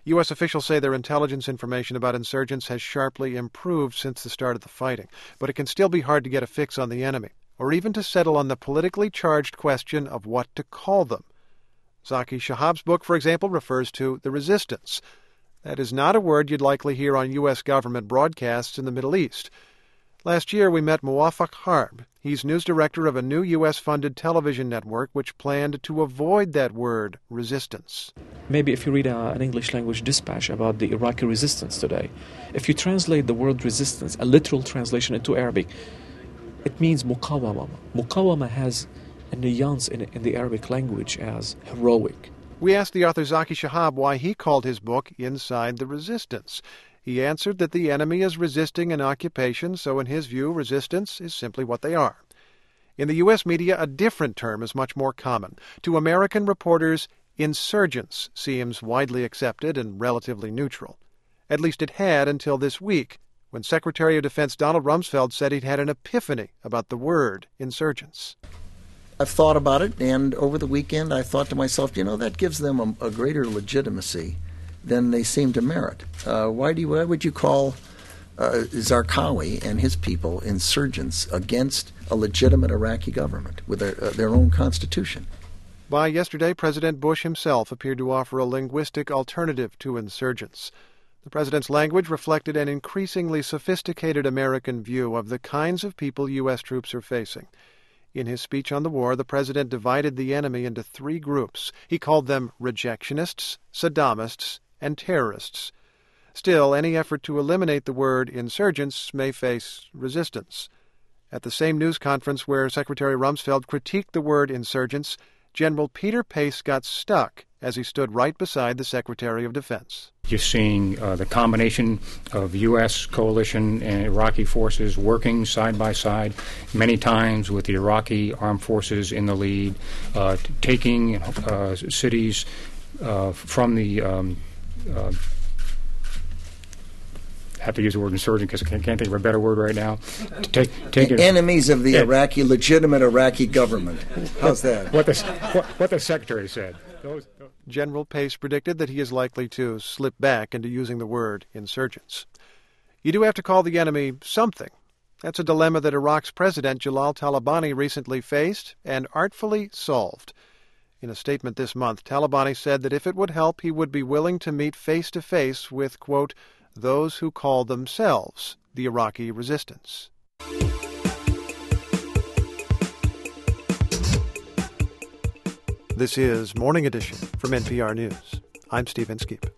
U.S. officials say their intelligence information about insurgents has sharply improved since the start of the fighting, but it can still be hard to get a fix on the enemy, or even to settle on the politically charged question of what to call them. Zaki Shahab's book, for example, refers to the resistance. That is not a word you'd likely hear on U.S. government broadcasts in the Middle East. Last year, we met Muwaffaq Harb. He's news director of a new U.S.-funded television network which planned to avoid that word, resistance. Maybe if you read an English-language dispatch about the Iraqi resistance today, if you translate the word resistance, a literal translation into Arabic, it means muqawama. Muqawama has a nuance in the Arabic language as heroic. We asked the author Zaki Shahab why he called his book Inside the Resistance. He answered that the enemy is resisting an occupation, so in his view, resistance is simply what they are. In the U.S. media, a different term is much more common. To American reporters, insurgents seems widely accepted and relatively neutral. At least it had until this week, when Secretary of Defense Donald Rumsfeld said he'd had an epiphany about the word insurgents. I've thought about it, and over the weekend I thought to myself, that gives them a greater legitimacy than they seem to merit. Why would you call Zarqawi and his people insurgents against a legitimate Iraqi government with their own constitution? By yesterday, President Bush himself appeared to offer a linguistic alternative to insurgents. The president's language reflected an increasingly sophisticated American view of the kinds of people U.S. troops are facing. In his speech on the war, the president divided the enemy into three groups. He called them rejectionists, Saddamists, and terrorists. Still, any effort to eliminate the word insurgents may face resistance. At the same news conference where Secretary Rumsfeld critiqued the word insurgents, General Peter Pace got stuck as he stood right beside the Secretary of Defense. You're seeing the combination of U.S. coalition and Iraqi forces working side by side, many times with the Iraqi armed forces in the lead, taking cities from the I have to use the word insurgent because I can't think of a better word right now. Enemies of the legitimate Iraqi government. How's that? What the Secretary said. General Pace predicted that he is likely to slip back into using the word insurgents. You do have to call the enemy something. That's a dilemma that Iraq's President Jalal Talabani recently faced and artfully solved. In a statement this month, Talabani said that if it would help, he would be willing to meet face-to-face with, quote, those who call themselves the Iraqi resistance. This is Morning Edition from NPR News. I'm Steve Inskeep.